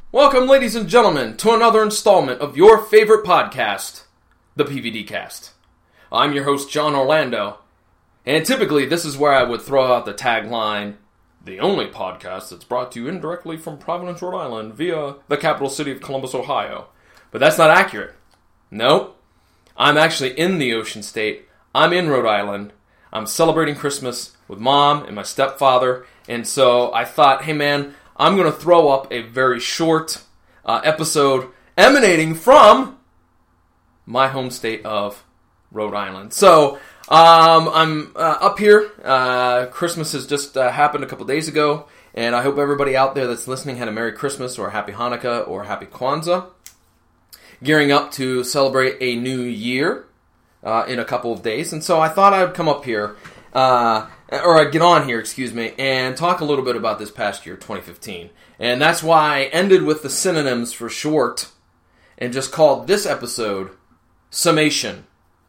Welcome, ladies and gentlemen, to another installment of your favorite podcast, the PVD Cast. I'm your host, John Orlando, and typically this is where I would throw out the tagline, the only podcast that's brought to you indirectly from Providence, Rhode Island via the capital city of Columbus, Ohio. But that's not accurate. Nope. I'm actually in the Ocean State. I'm in Rhode Island. I'm celebrating Christmas with Mom and my stepfather, and so I thought, hey man, I'm going to throw up a very short episode emanating from my home state of Rhode Island. So, I'm up here. Christmas has just happened a couple days ago, and I hope everybody out there that's listening had a Merry Christmas or a Happy Hanukkah or a Happy Kwanzaa. Gearing up to celebrate a new year in a couple of days, and so I thought I'd come up here, or I'd get on here, and talk a little bit about this past year, 2015. And that's why I ended with the synonyms for short, and just called this episode, Summation,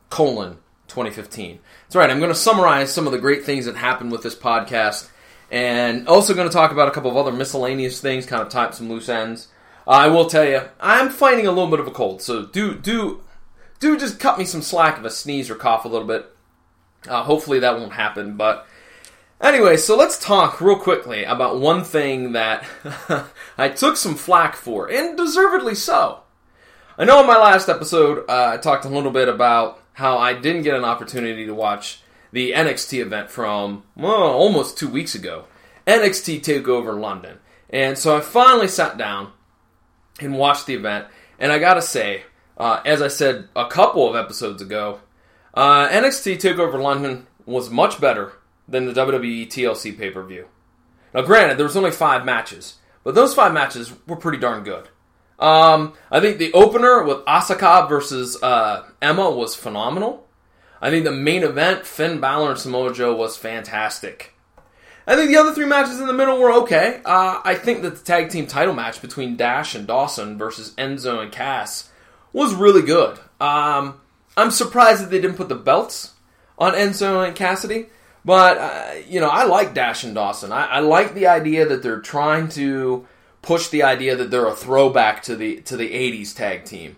2015. That's right, I'm going to summarize some of the great things that happened with this podcast, and also going to talk about a couple of other miscellaneous things, kind of tie up some loose ends. I will tell you, I'm fighting a little bit of a cold, so do just cut me some slack if I sneeze or cough a little bit. Hopefully that won't happen, but anyway, so let's talk real quickly about one thing that I took some flack for, and deservedly so. I know in my last episode, I talked a little bit about how I didn't get an opportunity to watch the NXT event from, almost 2 weeks ago. NXT TakeOver London. And so I finally sat down and watched the event, and I gotta say, as I said a couple of episodes ago, NXT TakeOver London was much better than the WWE TLC pay-per-view. Now granted, there was only 5 matches, but those 5 matches were pretty darn good. I think the opener with Asuka versus Emma was phenomenal. I think the main event, Finn Balor and Samoa Joe, was fantastic. I think the other 3 matches in the middle were okay. I think that the tag team title match between Dash and Dawson versus Enzo and Cass was really good. I'm surprised that they didn't put the belts on Enzo and Cassidy, but I like Dash and Dawson. I like the idea that they're trying to push the idea that they're a throwback to the 80s tag team.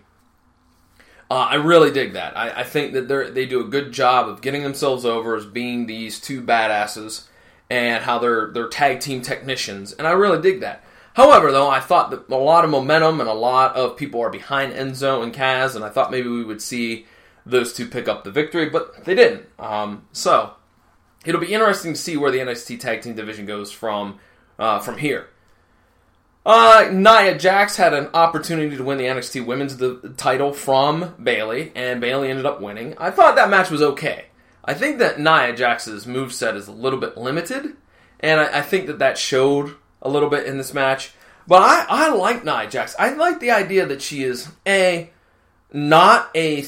I really dig that. I think that they do a good job of getting themselves over as being these 2 badasses, and how they're tag team technicians, and I really dig that. However, though, I thought that a lot of momentum and a lot of people are behind Enzo and Kaz, and I thought maybe we would see those 2 pick up the victory, but they didn't. So it'll be interesting to see where the NXT Tag Team Division goes from here. Nia Jax had an opportunity to win the NXT Women's title from Bayley, and Bayley ended up winning. I thought that match was okay. I think that Nia Jax's moveset is a little bit limited, and I think that showed a little bit in this match. But I like Nia Jax. I like the idea that she is, not a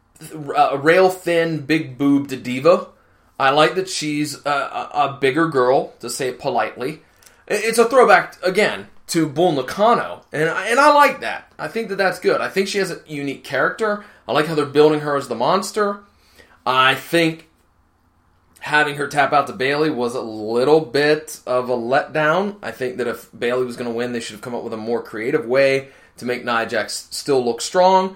rail-thin, big-boobed diva. I like that she's a bigger girl, to say it politely. It's a throwback, again, to Bull Nakano, and I like that. I think that that's good. I think she has a unique character. I like how they're building her as the monster. I think having her tap out to Bayley was a little bit of a letdown. I think that if Bayley was going to win, they should have come up with a more creative way to make Nia Jax still look strong.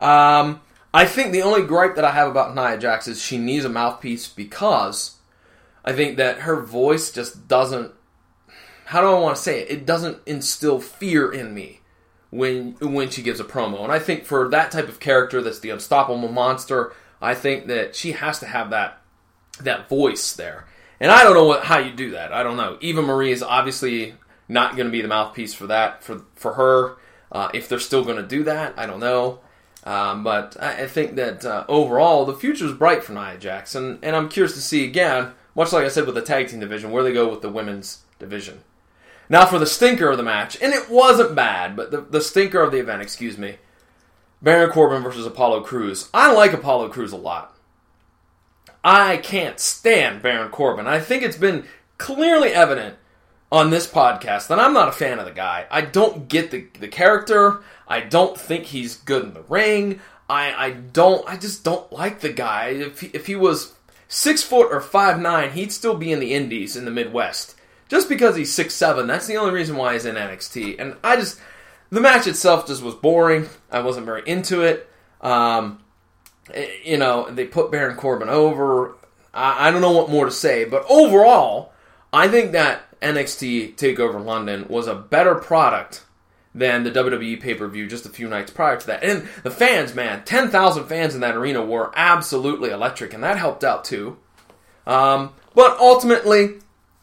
I think the only gripe that I have about Nia Jax is she needs a mouthpiece, because I think that her voice just doesn't, how do I want to say it? It doesn't instill fear in me when she gives a promo. And I think for that type of character that's the unstoppable monster, I think that she has to have that voice there. And I don't know how you do that. I don't know. Eva Marie is obviously not going to be the mouthpiece for that, for her. If they're still going to do that, I don't know. But I think that overall, the future is bright for Nia Jax. And I'm curious to see, again, much like I said with the tag team division, where they go with the women's division. Now for the stinker of the match, and it wasn't bad, but the stinker of the event, Baron Corbin versus Apollo Crews. I like Apollo Crews a lot. I can't stand Baron Corbin. I think it's been clearly evident on this podcast that I'm not a fan of the guy. I don't get the character. I don't think he's good in the ring. I just don't like the guy. If he was 6 foot or 5'9", he'd still be in the Indies in the Midwest. Just because he's 6'7", that's the only reason why he's in NXT. And the match itself just was boring. I wasn't very into it. They put Baron Corbin over. I don't know what more to say, but overall, I think that NXT TakeOver London was a better product than the WWE pay-per-view just a few nights prior to that. And the fans, man, 10,000 fans in that arena were absolutely electric, and that helped out too. But ultimately,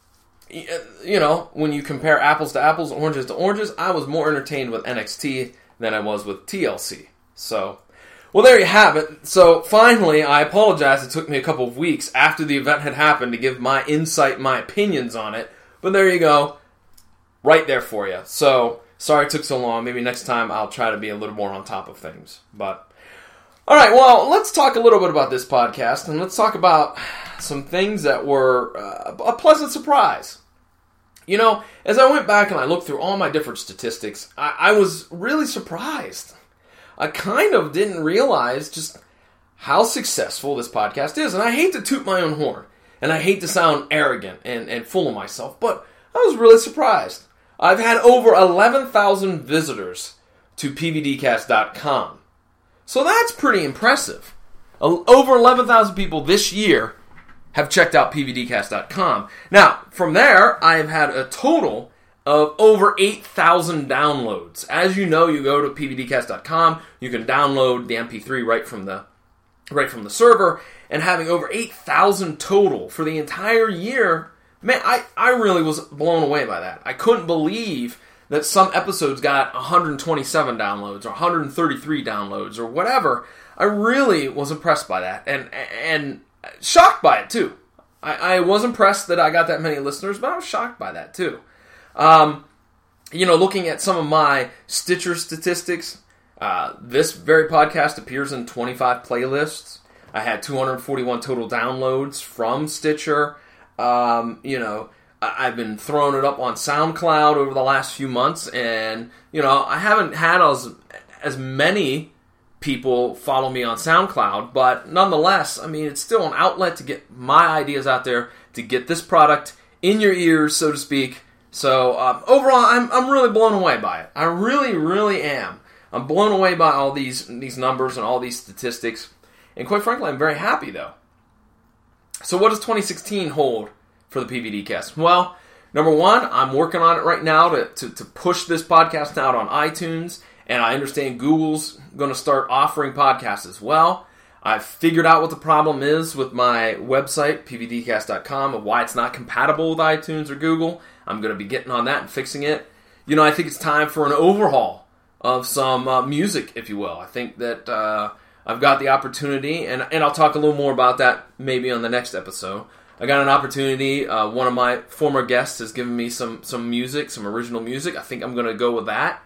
when you compare apples to apples, oranges to oranges, I was more entertained with NXT than I was with TLC. So, well, there you have it. So, finally, I apologize. It took me a couple of weeks after the event had happened to give my insight, my opinions on it. But there you go. Right there for you. So, sorry it took so long. Maybe next time I'll try to be a little more on top of things. But, all right, well, let's talk a little bit about this podcast. And let's talk about some things that were a pleasant surprise. As I went back and I looked through all my different statistics, I was really surprised. I kind of didn't realize just how successful this podcast is. And I hate to toot my own horn. And I hate to sound arrogant and full of myself. But I was really surprised. I've had over 11,000 visitors to PVDcast.com. So that's pretty impressive. Over 11,000 people this year have checked out PVDcast.com. Now, from there, I've had a total of over 8,000 downloads. As you know, you go to PVDcast.com, you can download the MP3 right from the server, and having over 8,000 total for the entire year, man, I really was blown away by that. I couldn't believe that some episodes got 127 downloads or 133 downloads or whatever. I really was impressed by that and shocked by it too. I was impressed that I got that many listeners, but I was shocked by that too. Looking at some of my Stitcher statistics, this very podcast appears in 25 playlists. I had 241 total downloads from Stitcher. I've been throwing it up on SoundCloud over the last few months, and, I haven't had as many people follow me on SoundCloud, but nonetheless, it's still an outlet to get my ideas out there, to get this product in your ears, so to speak. So, overall, I'm really blown away by it. I really, really am. I'm blown away by all these numbers and all these statistics. And quite frankly, I'm very happy, though. So what does 2016 hold for the PVD cast? Well, number one, I'm working on it right now to push this podcast out on iTunes. And I understand Google's going to start offering podcasts as well. I've figured out what the problem is with my website, pvdcast.com, of why it's not compatible with iTunes or Google. I'm going to be getting on that and fixing it. I think it's time for an overhaul of some music, if you will. I think that I've got the opportunity, and I'll talk a little more about that maybe on the next episode. I got an opportunity. One of my former guests has given me some music, some original music. I think I'm going to go with that.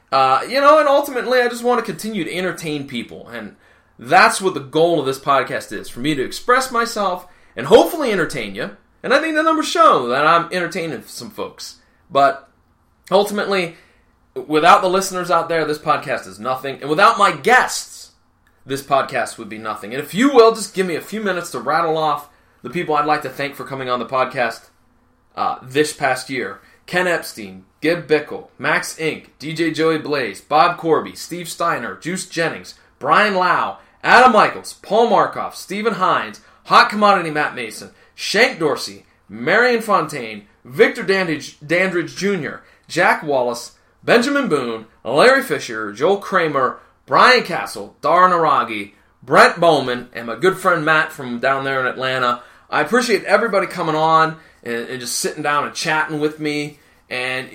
And ultimately, I just want to continue to entertain people. And that's what the goal of this podcast is, for me to express myself and hopefully entertain you. And I think the numbers show that I'm entertaining some folks. But ultimately, without the listeners out there, this podcast is nothing. And without my guests, this podcast would be nothing. And if you will, just give me a few minutes to rattle off the people I'd like to thank for coming on the podcast this past year. Ken Epstein, Gib Bickle, Max Inc., DJ Joey Blaze, Bob Corby, Steve Steiner, Juice Jennings, Brian Lau, Adam Michaels, Paul Markoff, Stephen Hines, Hot Commodity Matt Mason, Shank Dorsey, Marion Fontaine, Victor Dandridge Jr., Jack Wallace, Benjamin Boone, Larry Fisher, Joel Kramer, Brian Castle, Dara Naragi, Brent Bowman, and my good friend Matt from down there in Atlanta. I appreciate everybody coming on and just sitting down and chatting with me. And,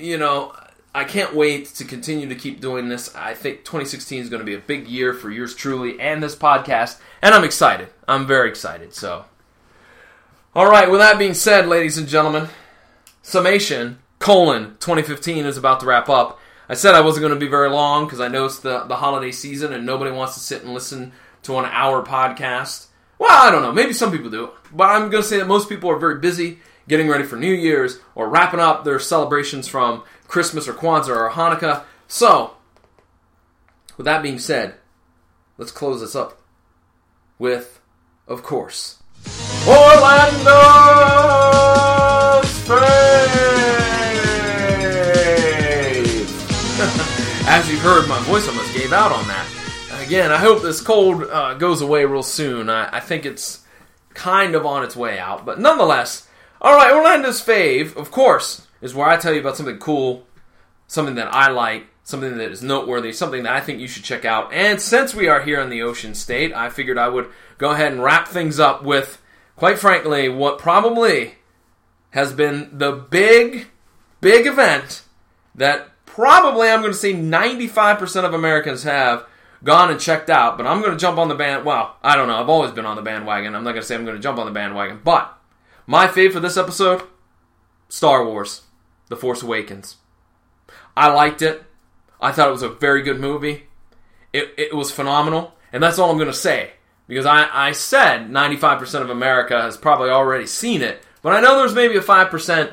I can't wait to continue to keep doing this. I think 2016 is going to be a big year for yours truly and this podcast. And I'm excited. I'm very excited. So, all right, with that being said, ladies and gentlemen, summation, 2015 is about to wrap up. I said I wasn't going to be very long because I know it's the holiday season and nobody wants to sit and listen to an hour podcast. Well, I don't know. Maybe some people do. But I'm going to say that most people are very busy getting ready for New Year's or wrapping up their celebrations from Christmas or Kwanzaa or Hanukkah. So, with that being said, let's close this up with, of course, Orlando's fave! As as you heard, my voice almost gave out on that. Again, I hope this cold goes away real soon. I think it's kind of on its way out, but nonetheless. Alright, Orlando's Fave, of course, is where I tell you about something cool, something that I like, something that is noteworthy, something that I think you should check out. And since we are here in the Ocean State, I figured I would go ahead and wrap things up with, quite frankly, what probably has been the big event that probably I'm going to say 95% of Americans have gone and checked out. But I'm going to jump on the band. Well, I don't know. I've always been on the bandwagon. I'm not going to say I'm going to jump on the bandwagon. But my fave for this episode, Star Wars, The Force Awakens. I liked it. I thought it was a very good movie. It was phenomenal. And that's all I'm going to say. Because I said 95% of America has probably already seen it. But I know there's maybe a 5%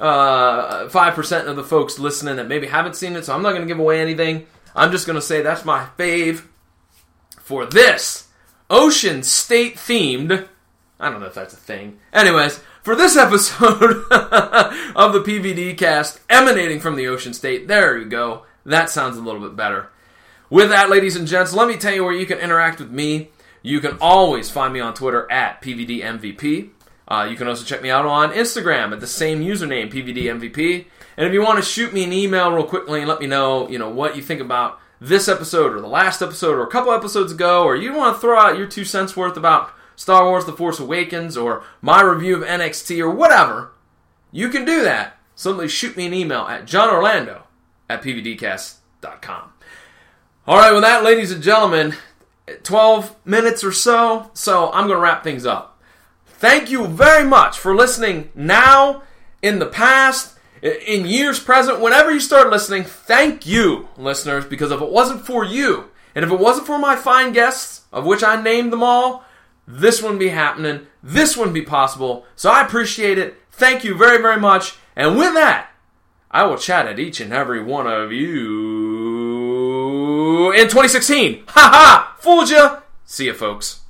of the folks listening that maybe haven't seen it. So I'm not going to give away anything. I'm just going to say that's my fave for this Ocean State themed. I don't know if that's a thing. Anyways, for this episode of the PVD cast emanating from the Ocean State, there you go. That sounds a little bit better. With that, ladies and gents, let me tell you where you can interact with me. You can always find me on Twitter at PVDMVP. You can also check me out on Instagram at the same username, PVDMVP. And if you want to shoot me an email real quickly and let me know, what you think about this episode or the last episode or a couple episodes ago, or you want to throw out your 2 cents worth about Star Wars The Force Awakens, or my review of NXT, or whatever, you can do that. Simply shoot me an email at johnorlando@pvdcast.com. Alright, with that, ladies and gentlemen, 12 minutes or so I'm going to wrap things up. Thank you very much for listening now, in the past, in years present, whenever you start listening. Thank you, listeners, because if it wasn't for you, and if it wasn't for my fine guests, of which I named them all, this wouldn't be happening. This wouldn't be possible. So I appreciate it. Thank you very, very much. And with that, I will chat at each and every one of you in 2016. Ha ha! Fooled ya! See ya, folks.